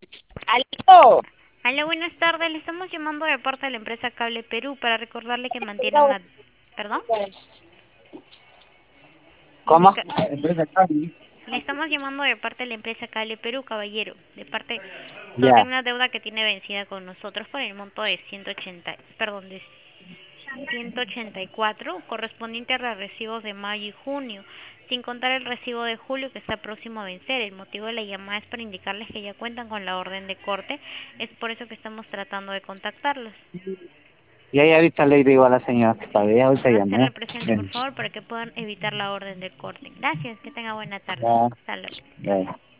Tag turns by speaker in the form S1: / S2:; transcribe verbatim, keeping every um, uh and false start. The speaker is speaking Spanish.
S1: Aló.
S2: Hola, buenas tardes. Le estamos llamando de parte de la empresa Cable Perú para recordarle que mantiene una... ¿Perdón?
S1: ¿Cómo?
S2: Ca- Le estamos llamando de parte de la empresa Cable Perú, caballero. De parte sobre
S1: Ya.
S2: una deuda que tiene vencida con nosotros por el monto de ciento ochenta, perdón, de ciento ochenta y cuatro, correspondiente a los recibos de mayo y junio, sin contar el recibo de julio que está próximo a vencer. El motivo de la llamada es para indicarles que ya cuentan con la orden de corte. Es por eso que estamos tratando de contactarlos.
S1: Ya, ya ahorita le digo a la señora que está bien, ahorita
S2: Hacerle
S1: llamé.
S2: presente, por
S1: Bien.
S2: favor, para que puedan evitar la orden de corte. Gracias, que tenga buena tarde.
S1: Ya,
S2: Hasta luego.
S1: ya.